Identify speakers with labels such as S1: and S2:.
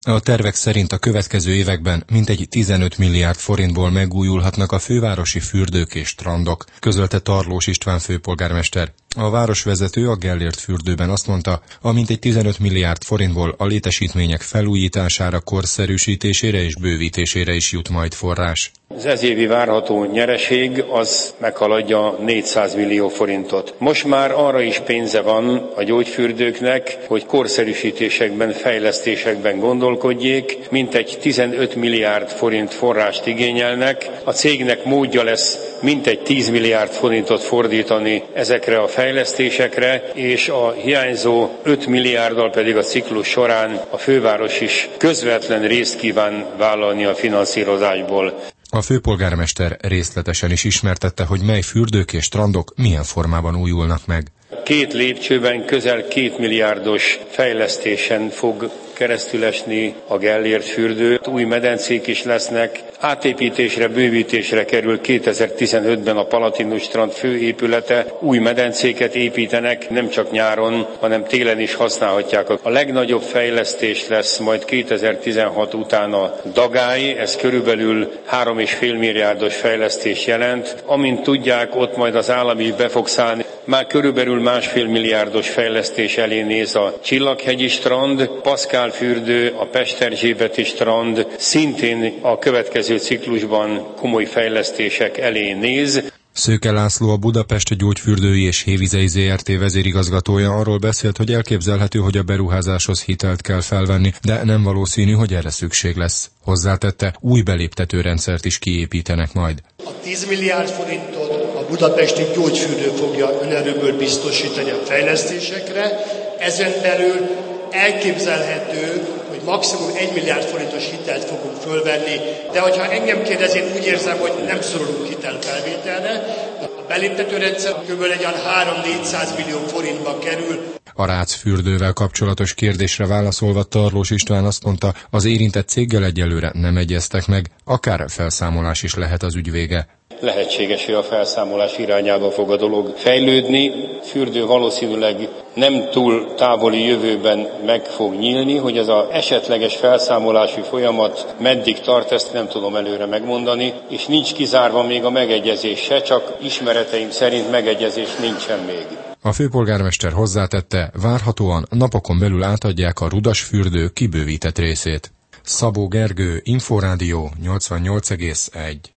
S1: A tervek szerint a következő években mintegy 15 milliárd forintból megújulhatnak a fővárosi fürdők és strandok, közölte Tarlós István főpolgármester. A városvezető a Gellért fürdőben azt mondta, a mintegy 15 milliárd forintból a létesítmények felújítására, korszerűsítésére és bővítésére is jut majd forrás.
S2: Az ezévi várható nyereség az meghaladja 400 millió forintot. Most már arra is pénze van a gyógyfürdőknek, hogy korszerűsítésekben, fejlesztésekben gondolkodjék, mintegy 15 milliárd forint forrást igényelnek. A cégnek módja lesz mintegy 10 milliárd forintot fordítani ezekre a fejlesztésekre, és a hiányzó 5 milliárddal pedig a ciklus során a főváros is közvetlen részt kíván vállalni a finanszírozásból.
S1: A főpolgármester részletesen is ismertette, hogy mely fürdők és strandok milyen formában újulnak meg.
S2: 2 lépcsőben közel 2 milliárdos fejlesztésen fog keresztülesni a Gellért fürdő. Új medencék is lesznek. Átépítésre, bővítésre kerül 2015-ben a Palatinus strand főépülete. Új medencéket építenek, nem csak nyáron, hanem télen is használhatják. A legnagyobb fejlesztés lesz majd 2016 után a Dagály, ez körülbelül 3,5 milliárdos fejlesztés jelent. Amint tudják, ott majd az állam is be fog szállni. Már körülbelül 1,5 milliárdos fejlesztés elé néz a Csillaghegyi strand, Paszkál fürdő, a Pesterzsébeti strand szintén a következő ciklusban komoly fejlesztések elé néz.
S1: Szőke László, a Budapest Gyógyfürdői és Hévizei Zrt. Vezérigazgatója arról beszélt, hogy elképzelhető, hogy a beruházáshoz hitelt kell felvenni, de nem valószínű, hogy erre szükség lesz. Hozzátette, új beléptető rendszert is kiépítenek majd.
S3: A 10 milliárd forintot a budapesti gyógyfürdő fogja önerőből biztosítani a fejlesztésekre, ezen belül elképzelhető, hogy maximum 1 milliárd forintos hitelt fogunk fölvenni, de hogyha engem kérdez, én úgy érzem, hogy nem szorulunk hitelfelvételre. A beléptetőrendszer kb. Egy 3-400 millió forintba kerül.
S1: A Rácz fürdővel kapcsolatos kérdésre válaszolva Tarlós István azt mondta, az érintett céggel egyelőre nem egyeztek meg, akár felszámolás is lehet az ügy vége.
S2: Lehetséges, hogy a felszámolás irányába fog a dolog fejlődni. Fürdő valószínűleg nem túl távoli jövőben meg fog nyílni, hogy ez az esetleges felszámolási folyamat meddig tart, ezt nem tudom előre megmondani, és nincs kizárva még a megegyezés se, csak ismereteim szerint megegyezés nincsen még.
S1: A főpolgármester hozzátette, várhatóan napokon belül átadják a Rudas fürdő kibővített részét. Szabó Gergő, Inforádió 88,1.